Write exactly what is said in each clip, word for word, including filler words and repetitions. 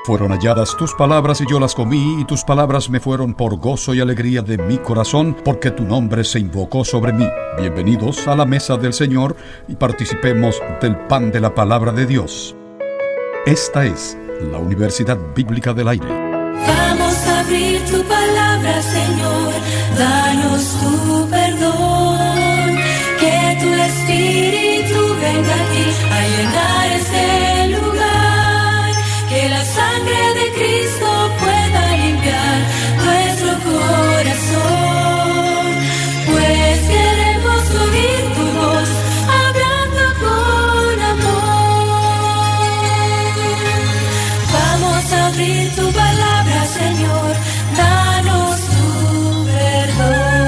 Fueron halladas tus palabras y yo las comí, y tus palabras me fueron por gozo y alegría de mi corazón, porque tu nombre se invocó sobre mí. Bienvenidos a la mesa del Señor y participemos del pan de la palabra de Dios. Esta es la Universidad Bíblica del Aire. Vamos a abrir tu palabra, Señor, danos tu perdón, que tu Espíritu venga aquí a llenar este lugar, que la sangre de Cristo pueda limpiar nuestro corazón, pues queremos oír tu voz hablando con amor. Vamos a abrir tu palabra, Señor, danos tu perdón.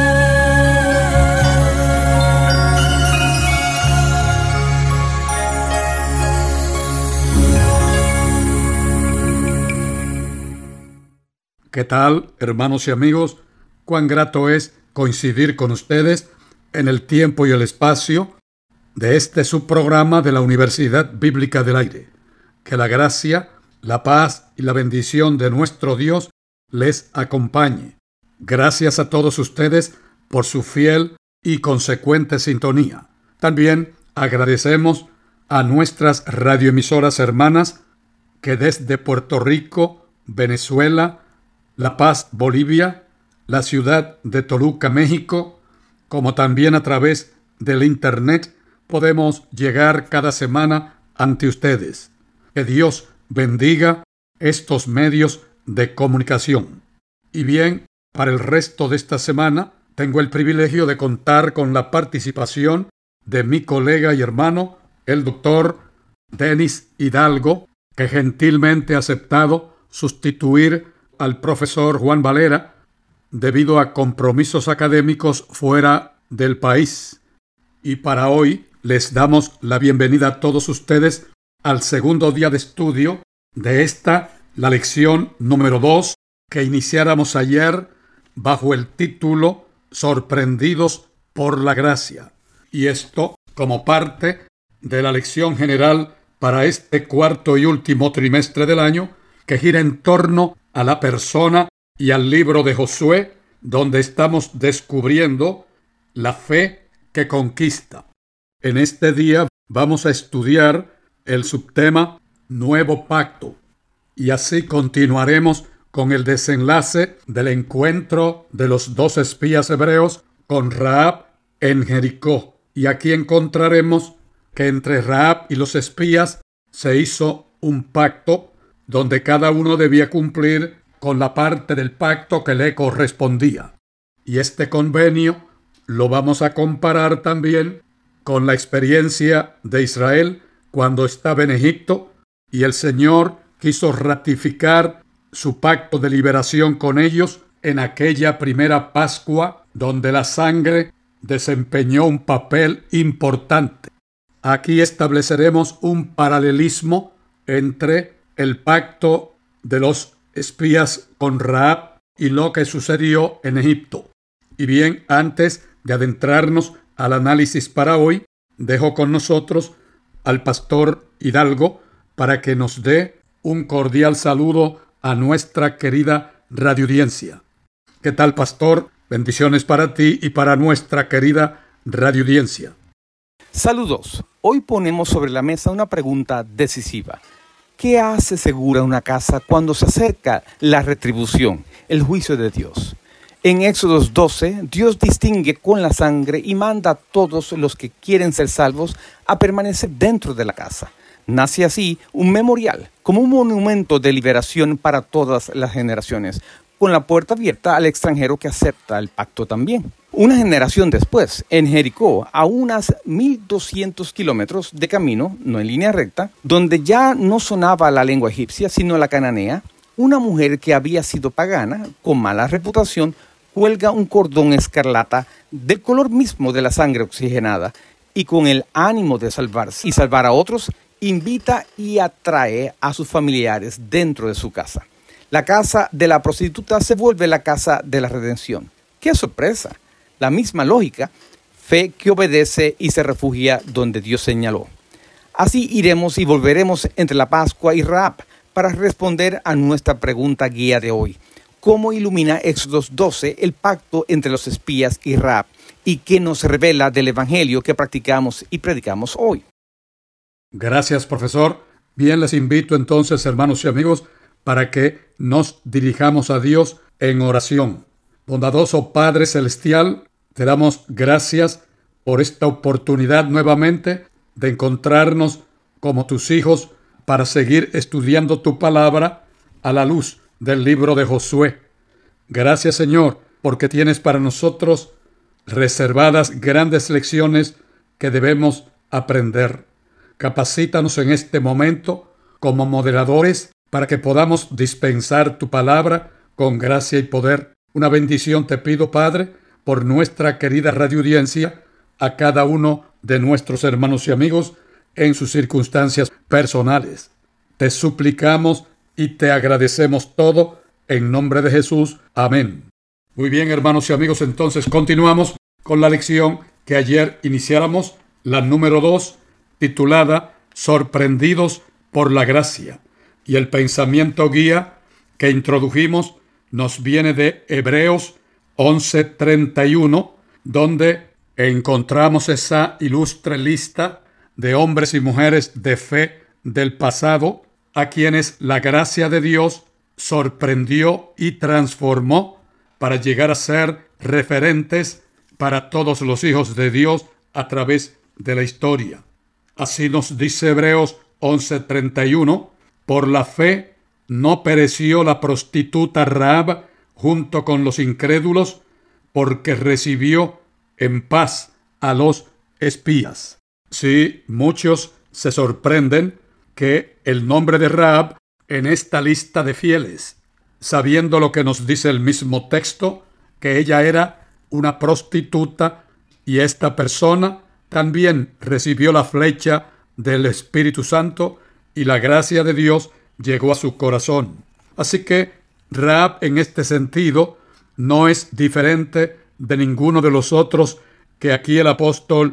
¿Qué tal, hermanos y amigos? Cuán grato es coincidir con ustedes en el tiempo y el espacio de este subprograma de la Universidad Bíblica del Aire. Que la gracia, la paz y la bendición de nuestro Dios les acompañe. Gracias a todos ustedes por su fiel y consecuente sintonía. También agradecemos a nuestras radioemisoras hermanas que desde Puerto Rico, Venezuela, La Paz, Bolivia, la ciudad de Toluca, México, como también a través del Internet, podemos llegar cada semana ante ustedes. Que Dios bendiga estos medios de comunicación. Y bien, para el resto de esta semana, tengo el privilegio de contar con la participación de mi colega y hermano, el doctor Denis Hidalgo, que gentilmente ha aceptado sustituir al profesor Juan Valera debido a compromisos académicos fuera del país. Y para hoy les damos la bienvenida a todos ustedes al segundo día de estudio de esta, la lección número dos, que iniciáramos ayer bajo el título Sorprendidos por la Gracia. Y esto como parte de la lección general para este cuarto y último trimestre del año, que gira en torno a la persona y al libro de Josué, donde estamos descubriendo la fe que conquista. En este día vamos a estudiar el subtema Nuevo Pacto, y así continuaremos con el desenlace del encuentro de los dos espías hebreos con Rahab en Jericó. Y aquí encontraremos que entre Rahab y los espías se hizo un pacto donde cada uno debía cumplir con la parte del pacto que le correspondía. Y este convenio lo vamos a comparar también con la experiencia de Israel cuando estaba en Egipto y el Señor quiso ratificar su pacto de liberación con ellos en aquella primera Pascua donde la sangre desempeñó un papel importante. Aquí estableceremos un paralelismo entre el pacto de los espías con Rahab y lo que sucedió en Egipto. Y bien, antes de adentrarnos al análisis para hoy, dejo con nosotros al pastor Hidalgo para que nos dé un cordial saludo a nuestra querida radioaudiencia. ¿Qué tal, pastor? Bendiciones para ti y para nuestra querida radioaudiencia. Saludos. Hoy ponemos sobre la mesa una pregunta decisiva. ¿Qué hace segura una casa cuando se acerca la retribución, el juicio de Dios? En Éxodo doce, Dios distingue con la sangre y manda a todos los que quieren ser salvos a permanecer dentro de la casa. Nace así un memorial, como un monumento de liberación para todas las generaciones, con la puerta abierta al extranjero que acepta el pacto también. Una generación después, en Jericó, a unas mil doscientos kilómetros de camino, no en línea recta, donde ya no sonaba la lengua egipcia, sino la cananea, una mujer que había sido pagana, con mala reputación, cuelga un cordón escarlata del color mismo de la sangre oxigenada y con el ánimo de salvarse y salvar a otros, invita y atrae a sus familiares dentro de su casa. La casa de la prostituta se vuelve la casa de la redención. ¡Qué sorpresa! La misma lógica, fe que obedece y se refugia donde Dios señaló. Así iremos y volveremos entre la Pascua y Rahab para responder a nuestra pregunta guía de hoy. ¿Cómo ilumina Éxodo doce el pacto entre los espías y Rahab? ¿Y qué nos revela del evangelio que practicamos y predicamos hoy? Gracias, profesor. Bien, les invito entonces, hermanos y amigos, para que nos dirijamos a Dios en oración. Bondadoso Padre Celestial, te damos gracias por esta oportunidad nuevamente de encontrarnos como tus hijos para seguir estudiando tu palabra a la luz del libro de Josué. Gracias, Señor, porque tienes para nosotros reservadas grandes lecciones que debemos aprender. Capacítanos en este momento como moderadores para que podamos dispensar tu palabra con gracia y poder. Una bendición te pido, Padre, por nuestra querida radioaudiencia, a cada uno de nuestros hermanos y amigos en sus circunstancias personales. Te suplicamos y te agradecemos todo en nombre de Jesús. Amén. Muy bien, hermanos y amigos, entonces continuamos con la lección que ayer iniciáramos, la número dos, titulada Sorprendidos por la Gracia. Y el pensamiento guía que introdujimos nos viene de Hebreos once treinta y uno, donde encontramos esa ilustre lista de hombres y mujeres de fe del pasado, a quienes la gracia de Dios sorprendió y transformó para llegar a ser referentes para todos los hijos de Dios a través de la historia. Así nos dice Hebreos once treinta y uno, por la fe no pereció la prostituta Rahab junto con los incrédulos, porque recibió en paz a los espías. Sí, muchos se sorprenden que el nombre de Rahab en esta lista de fieles, sabiendo lo que nos dice el mismo texto, que ella era una prostituta y esta persona también recibió la flecha del Espíritu Santo y la gracia de Dios llegó a su corazón. Así que Rahab en este sentido no es diferente de ninguno de los otros que aquí el apóstol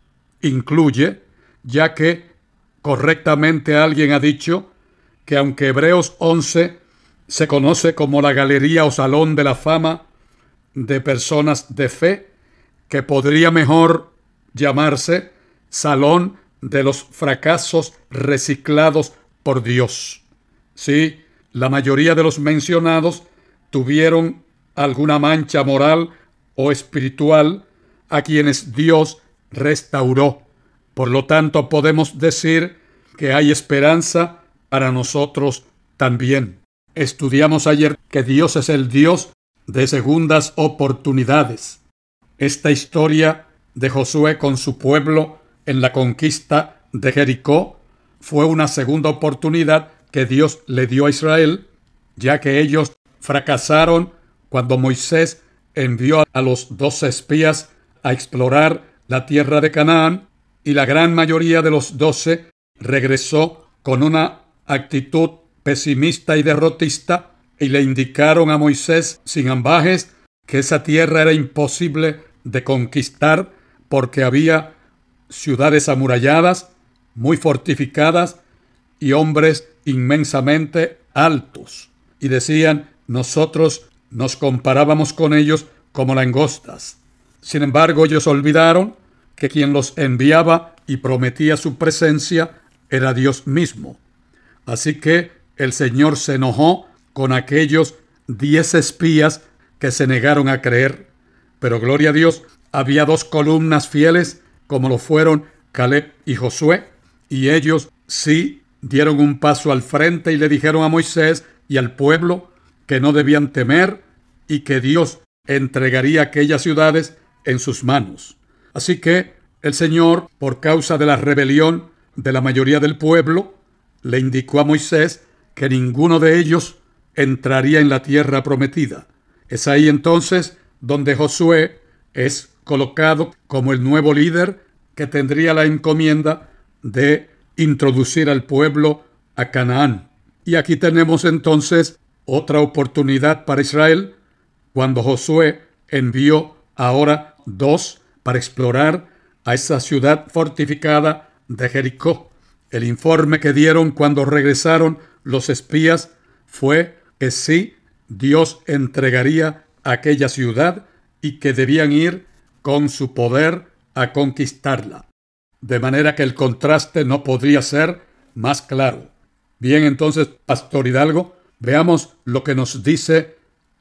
incluye, ya que correctamente alguien ha dicho que aunque Hebreos once se conoce como la galería o salón de la fama de personas de fe, que podría mejor llamarse salón de los fracasos reciclados por Dios. Sí, la mayoría de los mencionados tuvieron alguna mancha moral o espiritual a quienes Dios restauró. Por lo tanto, podemos decir que hay esperanza para nosotros también. Estudiamos ayer que Dios es el Dios de segundas oportunidades. Esta historia de Josué con su pueblo en la conquista de Jericó fue una segunda oportunidad que Dios le dio a Israel, ya que ellos fracasaron cuando Moisés envió a los doce espías a explorar la tierra de Canaán, y la gran mayoría de los doce regresó con una actitud pesimista y derrotista, y le indicaron a Moisés sin ambajes que esa tierra era imposible de conquistar porque había ciudades amuralladas, muy fortificadas y hombres inmensamente altos. Y decían, nosotros nos comparábamos con ellos como langostas. Sin embargo, ellos olvidaron que quien los enviaba y prometía su presencia era Dios mismo. Así que el Señor se enojó con aquellos diez espías que se negaron a creer. Pero gloria a Dios, había dos columnas fieles, como lo fueron Caleb y Josué, y ellos sí dieron un paso al frente y le dijeron a Moisés y al pueblo que no debían temer y que Dios entregaría aquellas ciudades en sus manos. Así que el Señor, por causa de la rebelión de la mayoría del pueblo, le indicó a Moisés que ninguno de ellos entraría en la tierra prometida. Es ahí entonces donde Josué es colocado como el nuevo líder que tendría la encomienda de introducir al pueblo a Canaán. Y aquí tenemos entonces otra oportunidad para Israel, cuando Josué envió ahora dos para explorar a esa ciudad fortificada de Jericó. El informe que dieron cuando regresaron los espías fue que sí, Dios entregaría aquella ciudad y que debían ir con su poder a conquistarla. De manera que el contraste no podría ser más claro. Bien, entonces, Pastor Hidalgo, veamos lo que nos dice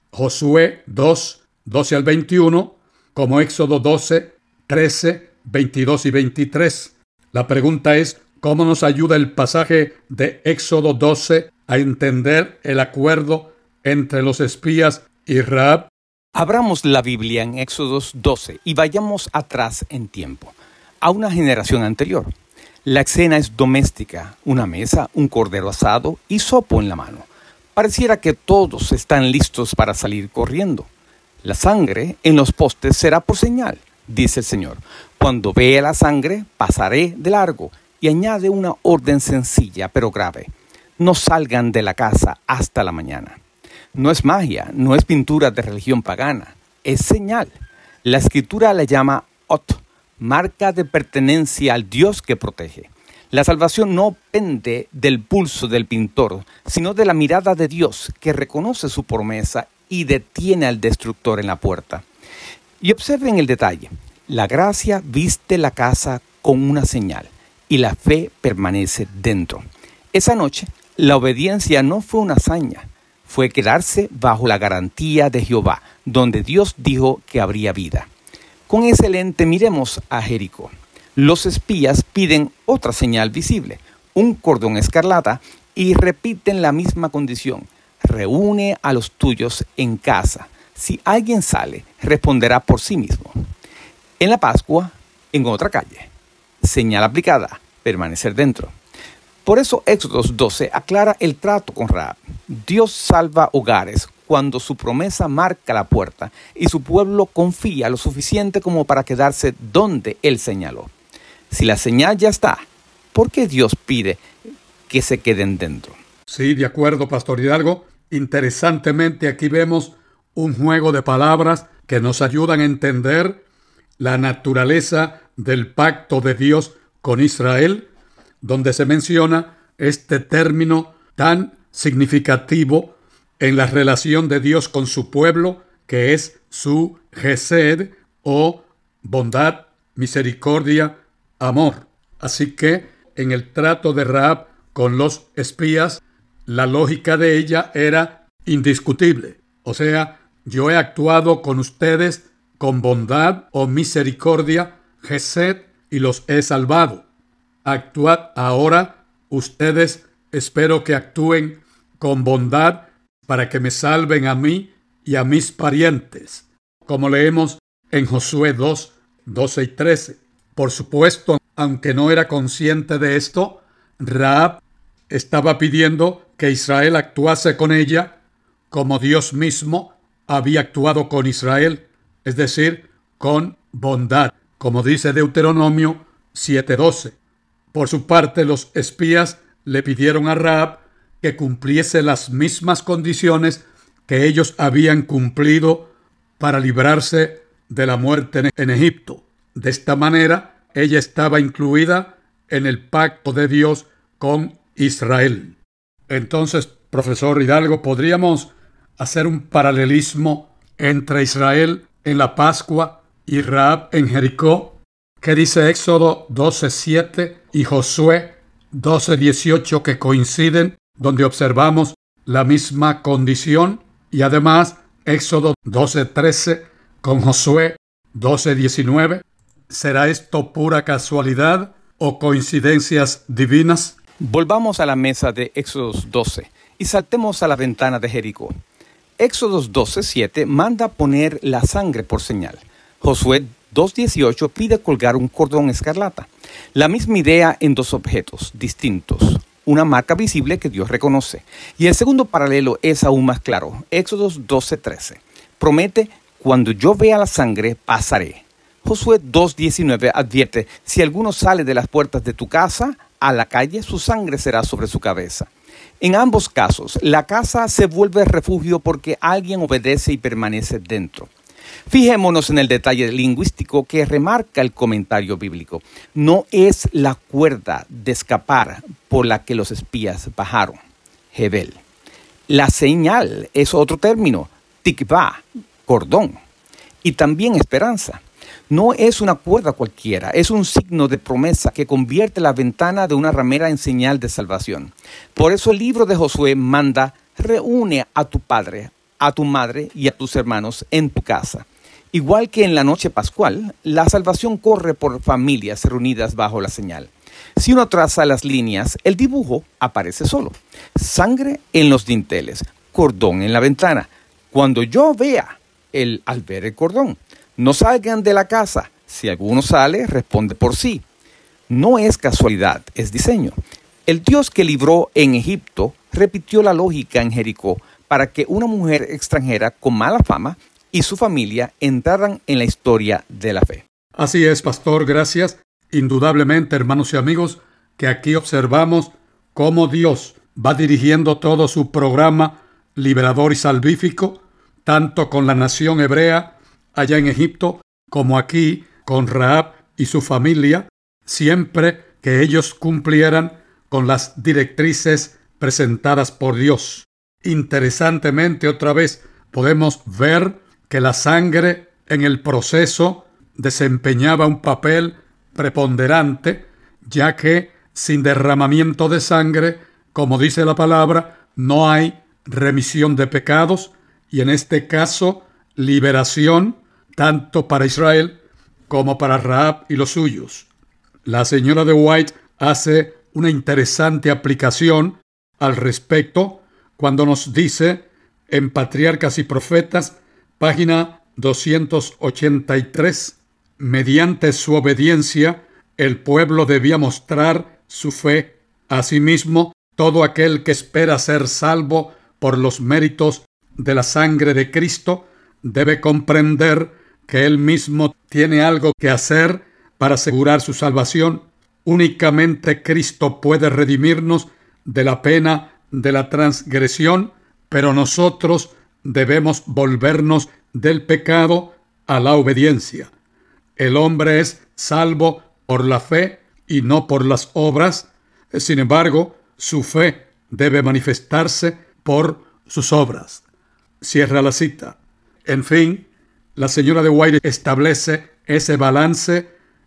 Josué dos, doce al veintiuno, como Éxodo doce, trece, veintidós y veintitrés. La pregunta es, ¿cómo nos ayuda el pasaje de Éxodo doce a entender el acuerdo entre los espías y Rahab? Abramos la Biblia en Éxodo doce y vayamos atrás en tiempo, a una generación anterior. La escena es doméstica, una mesa, un cordero asado y sopo en la mano. Pareciera que todos están listos para salir corriendo. La sangre en los postes será por señal, dice el Señor. Cuando vea la sangre, pasaré de largo. Y añade una orden sencilla pero grave. No salgan de la casa hasta la mañana. No es magia, no es pintura de religión pagana, es señal. La Escritura la llama ot, marca de pertenencia al Dios que protege. La salvación no pende del pulso del pintor, sino de la mirada de Dios que reconoce su promesa y detiene al destructor en la puerta. Y observen el detalle. La gracia viste la casa con una señal y la fe permanece dentro. Esa noche, la obediencia no fue una hazaña, fue quedarse bajo la garantía de Jehová, donde Dios dijo que habría vida. Con ese lente miremos a Jericó. Los espías piden otra señal visible, un cordón escarlata, y repiten la misma condición. Reúne a los tuyos en casa. Si alguien sale, responderá por sí mismo. En la Pascua, en otra calle. Señal aplicada, permanecer dentro. Por eso Éxodo doce aclara el trato con Rahab. Dios salva hogares cuando su promesa marca la puerta y su pueblo confía lo suficiente como para quedarse donde Él señaló. Si la señal ya está, ¿por qué Dios pide que se queden dentro? Sí, de acuerdo, Pastor Hidalgo. Interesantemente, aquí vemos un juego de palabras que nos ayudan a entender la naturaleza del pacto de Dios con Israel, donde se menciona este término tan significativo en la relación de Dios con su pueblo, que es su Gesed, o bondad, misericordia, amor. Así que en el trato de Rahab con los espías, la lógica de ella era indiscutible. O sea, yo he actuado con ustedes con bondad o misericordia, Gesed, y los he salvado. Actuad ahora ustedes, espero que actúen con bondad para que me salven a mí y a mis parientes, como leemos en Josué dos, doce y trece. Por supuesto, aunque no era consciente de esto, Rahab estaba pidiendo que Israel actuase con ella como Dios mismo había actuado con Israel, es decir, con bondad, como dice Deuteronomio siete doce. Por su parte, los espías le pidieron a Rahab que cumpliese las mismas condiciones que ellos habían cumplido para librarse de la muerte en Egipto. De esta manera, ella estaba incluida en el pacto de Dios con Israel. Entonces, profesor Hidalgo, ¿podríamos hacer un paralelismo entre Israel en la Pascua y Rahab en Jericó? ¿Qué dice Éxodo doce siete y Josué doce dieciocho que coinciden, donde observamos la misma condición? Y además Éxodo doce trece con Josué doce diecinueve. ¿Será esto pura casualidad o coincidencias divinas? Volvamos a la mesa de Éxodo doce y saltemos a la ventana de Jericó. Éxodo doce siete manda poner la sangre por señal. Josué dos dieciocho pide colgar un cordón escarlata. La misma idea en dos objetos distintos. Una marca visible que Dios reconoce. Y el segundo paralelo es aún más claro. Éxodo doce trece. Promete, cuando yo vea la sangre, pasaré. Josué dos diecinueve advierte, si alguno sale de las puertas de tu casa a la calle, su sangre será sobre su cabeza. En ambos casos, la casa se vuelve refugio porque alguien obedece y permanece dentro. Fijémonos en el detalle lingüístico que remarca el comentario bíblico. No es la cuerda de escapar por la que los espías bajaron. Hebel. La señal es otro término, tikvah, cordón, y también esperanza. No es una cuerda cualquiera, es un signo de promesa que convierte la ventana de una ramera en señal de salvación. Por eso el libro de Josué manda, reúne a tu padre, a tu madre y a tus hermanos en tu casa. Igual que en la noche pascual, la salvación corre por familias reunidas bajo la señal. Si uno traza las líneas, el dibujo aparece solo. Sangre en los dinteles, cordón en la ventana. Cuando yo vea, el, al ver el cordón, no salgan de la casa. Si alguno sale, responde por sí. No es casualidad, es diseño. El Dios que libró en Egipto repitió la lógica en Jericó para que una mujer extranjera con mala fama y su familia entraran en la historia de la fe. Así es, pastor, gracias. Indudablemente, hermanos y amigos, que aquí observamos cómo Dios va dirigiendo todo su programa liberador y salvífico, tanto con la nación hebrea allá en Egipto, como aquí con Rahab y su familia, siempre que ellos cumplieran con las directrices presentadas por Dios. Interesantemente, otra vez, podemos ver que la sangre en el proceso desempeñaba un papel preponderante, ya que sin derramamiento de sangre, como dice la palabra, no hay remisión de pecados y en este caso liberación tanto para Israel como para Rahab y los suyos. La señora de White hace una interesante aplicación al respecto cuando nos dice en Patriarcas y Profetas, página doscientos ochenta y tres, mediante su obediencia, el pueblo debía mostrar su fe. Asimismo, todo aquel que espera ser salvo por los méritos de la sangre de Cristo debe comprender que él mismo tiene algo que hacer para asegurar su salvación. Únicamente Cristo puede redimirnos de la pena de la transgresión, pero nosotros debemos volvernos del pecado a la obediencia. El hombre es salvo por la fe y no por las obras. Sin embargo, su fe debe manifestarse por sus obras. Cierra la cita. En fin, la señora de White establece ese balance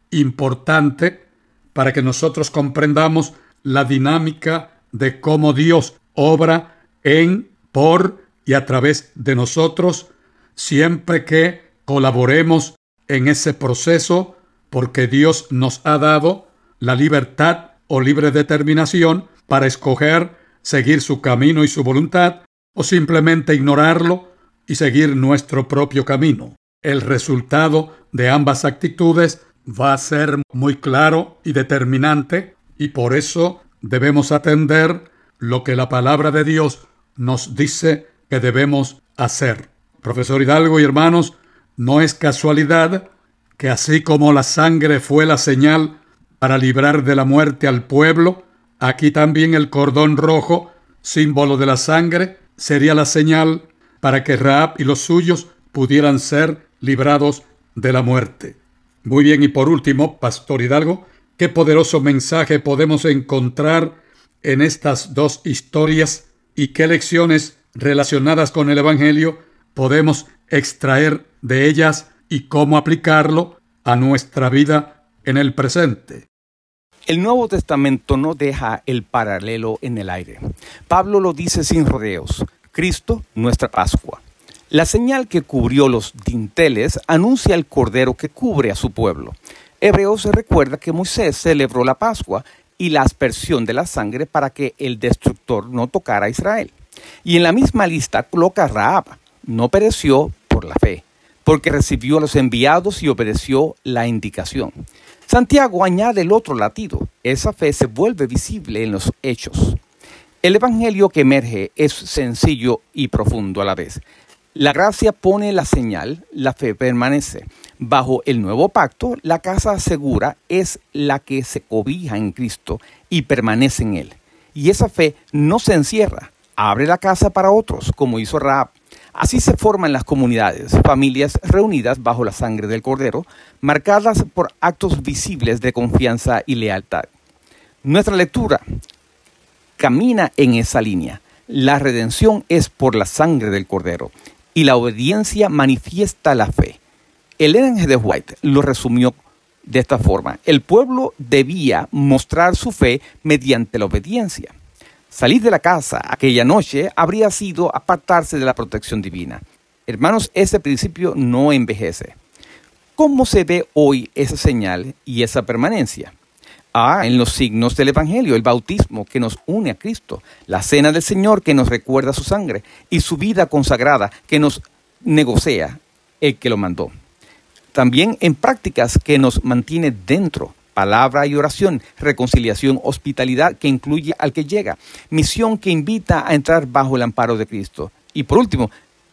importante para que nosotros comprendamos la dinámica de cómo Dios obra en, por y a través de nosotros, siempre que colaboremos en ese proceso, porque Dios nos ha dado la libertad o libre determinación para escoger seguir su camino y su voluntad, o simplemente ignorarlo y seguir nuestro propio camino. El resultado de ambas actitudes va a ser muy claro y determinante, y por eso debemos atender lo que la palabra de Dios nos dice que debemos hacer. Profesor Hidalgo y hermanos, no es casualidad que así como la sangre fue la señal para librar de la muerte al pueblo, aquí también el cordón rojo, símbolo de la sangre, sería la señal para que Rahab y los suyos pudieran ser librados de la muerte. Muy bien, y por último, Pastor Hidalgo, ¿qué poderoso mensaje podemos encontrar en estas dos historias y qué lecciones relacionadas con el Evangelio podemos extraer de ellas y cómo aplicarlo a nuestra vida en el presente? El Nuevo Testamento no deja el paralelo en el aire. Pablo lo dice sin rodeos. Cristo, nuestra Pascua. La señal que cubrió los dinteles anuncia el cordero que cubre a su pueblo. Hebreos recuerda que Moisés celebró la Pascua y la aspersión de la sangre para que el destructor no tocara a Israel. Y en la misma lista coloca a Rahab. No pereció por la fe, porque recibió a los enviados y obedeció la indicación. Santiago añade el otro latido. Esa fe se vuelve visible en los hechos. El evangelio que emerge es sencillo y profundo a la vez. La gracia pone la señal, la fe permanece. Bajo el nuevo pacto, la casa segura es la que se cobija en Cristo y permanece en Él. Y esa fe no se encierra, abre la casa para otros, como hizo Rahab. Así se forman las comunidades, familias reunidas bajo la sangre del Cordero, marcadas por actos visibles de confianza y lealtad. Nuestra lectura camina en esa línea. La redención es por la sangre del Cordero y la obediencia manifiesta la fe. Ellen G. White lo resumió de esta forma: el pueblo debía mostrar su fe mediante la obediencia. Salir de la casa aquella noche habría sido apartarse de la protección divina. Hermanos, ese principio no envejece. ¿Cómo se ve hoy esa señal y esa permanencia? Ah, en los signos del Evangelio, el bautismo que nos une a Cristo, la cena del Señor que nos recuerda su sangre y su vida consagrada que nos negocia el que lo mandó. También en prácticas que nos mantiene dentro, palabra y oración, reconciliación, hospitalidad que incluye al que llega, misión que invita a entrar bajo el amparo de Cristo. Y por último,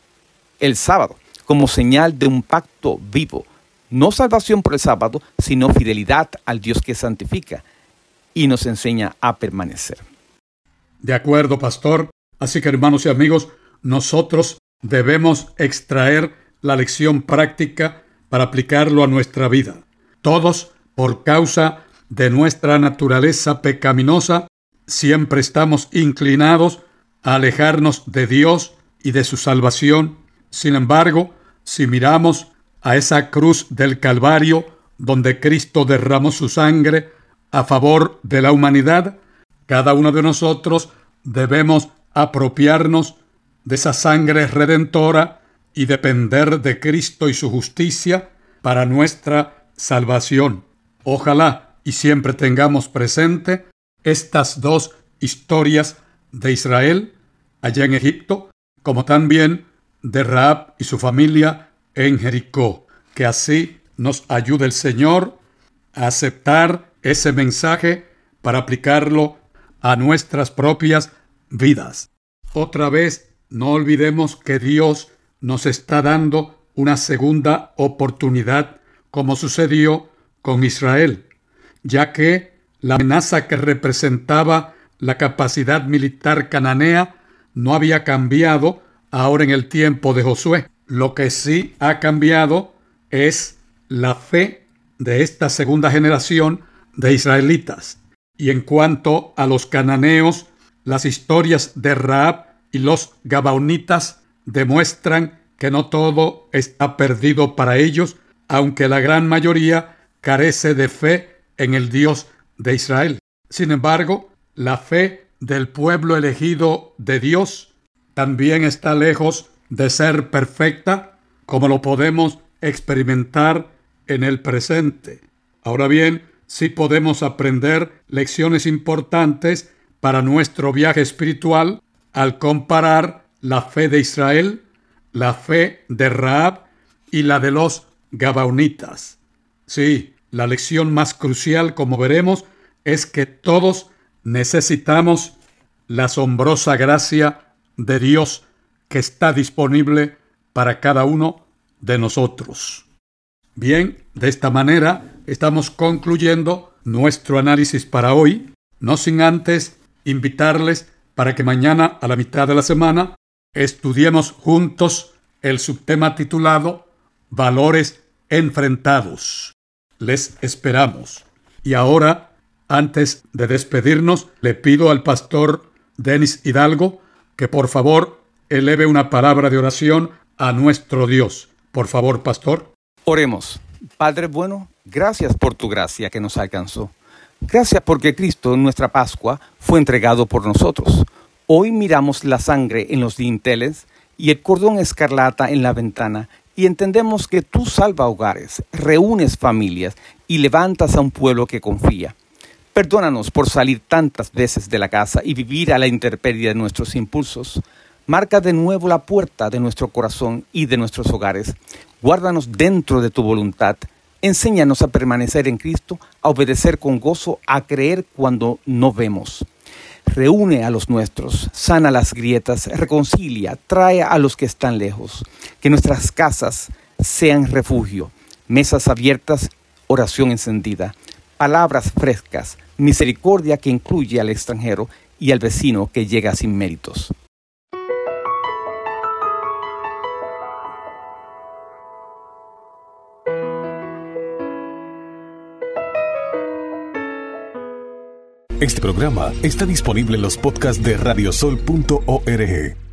el sábado, como señal de un pacto vivo. No salvación por el sábado, sino fidelidad al Dios que santifica y nos enseña a permanecer. De acuerdo, pastor. Así que, hermanos y amigos, nosotros debemos extraer la lección práctica para aplicarlo a nuestra vida. Todos, por causa de nuestra naturaleza pecaminosa, siempre estamos inclinados a alejarnos de Dios y de su salvación. Sin embargo, si miramos a esa cruz del Calvario, donde Cristo derramó su sangre a favor de la humanidad, cada uno de nosotros debemos apropiarnos de esa sangre redentora y depender de Cristo y su justicia para nuestra salvación. Ojalá y siempre tengamos presente estas dos historias de Israel allá en Egipto, como también de Rahab y su familia en Jericó. Que así nos ayude el Señor a aceptar ese mensaje para aplicarlo a nuestras propias vidas. Otra vez, no olvidemos que Dios nos está dando una segunda oportunidad, como sucedió con Israel, ya que la amenaza que representaba la capacidad militar cananea no había cambiado ahora en el tiempo de Josué. Lo que sí ha cambiado es la fe de esta segunda generación de israelitas. Y en cuanto a los cananeos, las historias de Rahab y los gabaonitas demuestran que no todo está perdido para ellos, aunque la gran mayoría carece de fe en el Dios de Israel. Sin embargo, la fe del pueblo elegido de Dios también está lejos de ser perfecta, como lo podemos experimentar en el presente. Ahora bien, sí podemos aprender lecciones importantes para nuestro viaje espiritual al comparar la fe de Israel, la fe de Rahab y la de los gabaonitas. Sí, la lección más crucial, como veremos, es que todos necesitamos la asombrosa gracia de Dios que está disponible para cada uno de nosotros. Bien, de esta manera estamos concluyendo nuestro análisis para hoy, no sin antes invitarles para que mañana a la mitad de la semana estudiemos juntos el subtema titulado Valores enfrentados. Les esperamos. Y ahora, antes de despedirnos, le pido al pastor Denis Hidalgo que por favor eleve una palabra de oración a nuestro Dios. Por favor, pastor. Oremos. Padre bueno, gracias por tu gracia que nos alcanzó. Gracias porque Cristo, nuestra Pascua, fue entregado por nosotros. Hoy miramos la sangre en los dinteles y el cordón escarlata en la ventana y entendemos que tú salvas hogares, reúnes familias y levantas a un pueblo que confía. Perdónanos por salir tantas veces de la casa y vivir a la intemperie de nuestros impulsos. Marca de nuevo la puerta de nuestro corazón y de nuestros hogares. Guárdanos dentro de tu voluntad. Enséñanos a permanecer en Cristo, a obedecer con gozo, a creer cuando no vemos. Reúne a los nuestros, sana las grietas, reconcilia, trae a los que están lejos. Que nuestras casas sean refugio, mesas abiertas, oración encendida, palabras frescas, misericordia que incluye al extranjero y al vecino que llega sin méritos. Este programa está disponible en los podcasts de radiosol punto org.